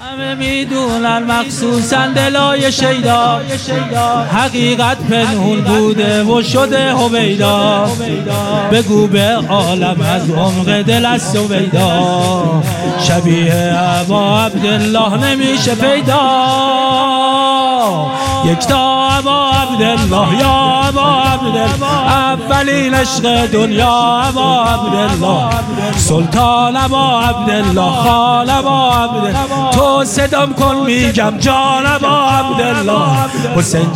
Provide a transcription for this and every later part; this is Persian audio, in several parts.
همه میدونن مخصوصا دلای شیدا حقیقت پنهون بوده و شده هویدا. بگو به عالم از عمق دل از سویدا، شبیه ابا عبدالله نمیشه پیدا. یکتا ابا عبدالله یا ابا عبدالله، اولین عشق دنیا ابا عبدالله، سلطان ابا عبدالله، خال ابا عبدالله. تو صدام کن میگم جان ابا عبدالله. حسین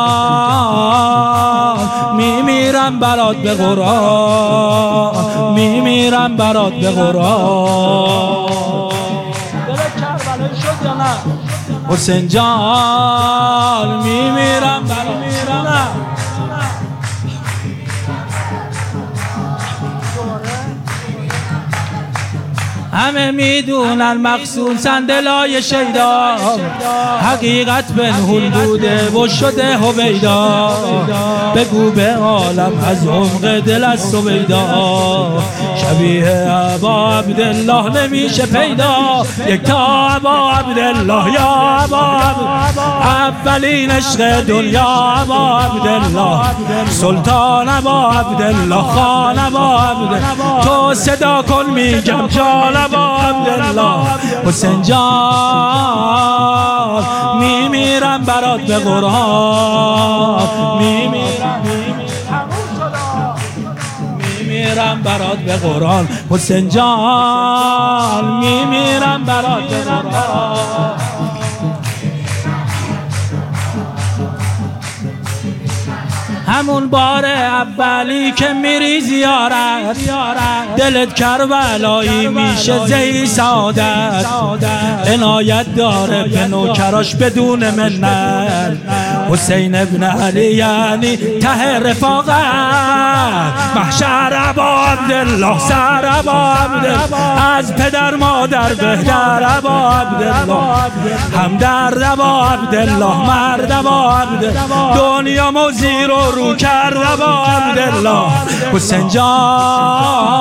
جان میمیرم برات به قرآن، میمیرم برات به قرآن. دلت کربلایی شد یا نه؟ حسین جان میمیرم برات همه میدونن مخصوصا دلای شیدا حقیقت پنهون بوده و شده هویدا. بگو به عالم از عمق دل از سویدا، شبیه ابا عبدالله نمیشه پیدا. یکتا ابا عبدالله یا ابا عبدالله، اولین عشق دنیا ابا عبدالله، سلطان ابا عبدالله، خان ابا عبدالله. تو صدا کن میگم جان ابا عبدالله. حسین جان میمیرم برات به قرآن، میمیرم برات به قرآن. حسین جان میمیرم برات به قرآن. همون بار اولی که میری زیارت، دلت کربلایی میشه زی سعادت. عنایت داره به نوکراش بدون منت، حسین ابن علی یعنی ته رفاقت. محشر ابا عبدالله، سر ابا عبدالله، از پدر مادر بهتر ابا عبدالله، همدرد ابا عبدالله، مرد ابا عبدالله، دنیا موزی رو کرد ابا عبدالله. حسین جان